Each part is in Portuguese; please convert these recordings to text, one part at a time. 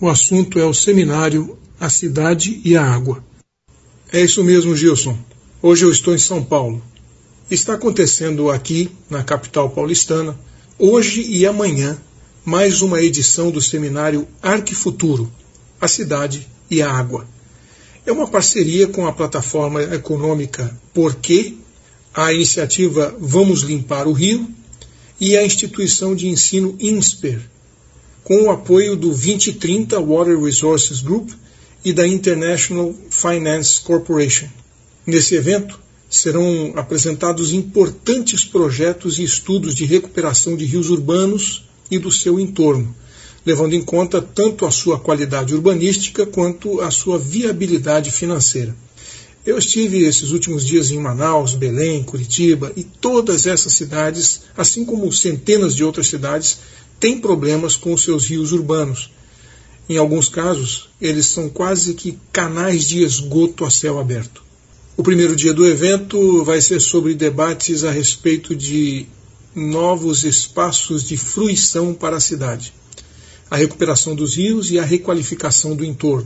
O assunto é o seminário A Cidade e a Água. É isso mesmo, Gilson. Hoje eu estou em São Paulo. Está acontecendo aqui, na capital paulistana, hoje e amanhã, mais uma edição do seminário Arquifuturo, A Cidade e a Água. É uma parceria com a plataforma econômica Porquê, a iniciativa Vamos Limpar o Rio e a instituição de ensino INSPER, com o apoio do 2030 Water Resources Group e da International Finance Corporation. Nesse evento, serão apresentados importantes projetos e estudos de recuperação de rios urbanos e do seu entorno, levando em conta tanto a sua qualidade urbanística quanto a sua viabilidade financeira. Eu estive esses últimos dias em Manaus, Belém, Curitiba, e todas essas cidades, assim como centenas de outras cidades, têm problemas com os seus rios urbanos. Em alguns casos, eles são quase que canais de esgoto a céu aberto. O primeiro dia do evento vai ser sobre debates a respeito de novos espaços de fruição para a cidade, a recuperação dos rios e a requalificação do entorno.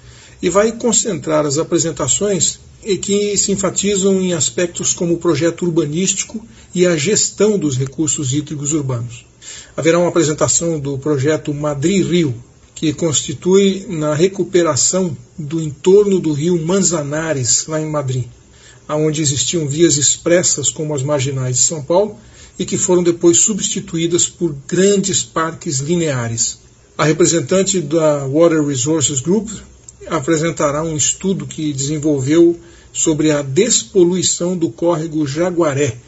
E vai concentrar as apresentações que se enfatizam em aspectos como o projeto urbanístico e a gestão dos recursos hídricos urbanos. Haverá uma apresentação do projeto Madrid Rio, que constitui na recuperação do entorno do rio Manzanares, lá em Madrid, onde existiam vias expressas como as marginais de São Paulo e que foram depois substituídas por grandes parques lineares. A representante da Water Resources Group apresentará um estudo que desenvolveu sobre a despoluição do córrego Jaguaré,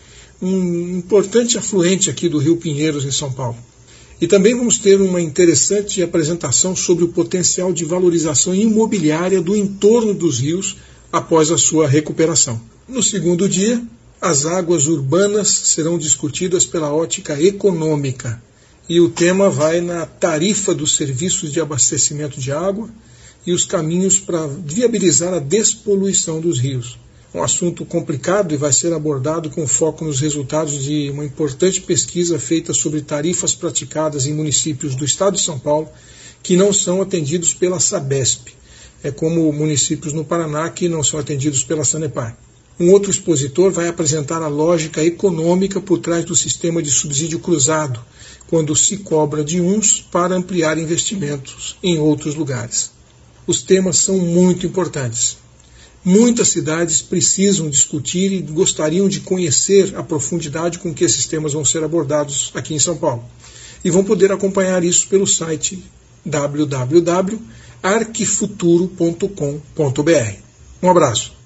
um importante afluente aqui do Rio Pinheiros, em São Paulo. E também vamos ter uma interessante apresentação sobre o potencial de valorização imobiliária do entorno dos rios após a sua recuperação. No segundo dia, as águas urbanas serão discutidas pela ótica econômica e o tema vai na tarifa dos serviços de abastecimento de água e os caminhos para viabilizar a despoluição dos rios. Um assunto complicado e vai ser abordado com foco nos resultados de uma importante pesquisa feita sobre tarifas praticadas em municípios do estado de São Paulo que não são atendidos pela Sabesp, como municípios no Paraná que não são atendidos pela Sanepar. Um outro expositor vai apresentar a lógica econômica por trás do sistema de subsídio cruzado, quando se cobra de uns para ampliar investimentos em outros lugares. Os temas são muito importantes. Muitas cidades precisam discutir e gostariam de conhecer a profundidade com que esses temas vão ser abordados aqui em São Paulo. E vão poder acompanhar isso pelo site www.arquifuturo.com.br. Um abraço.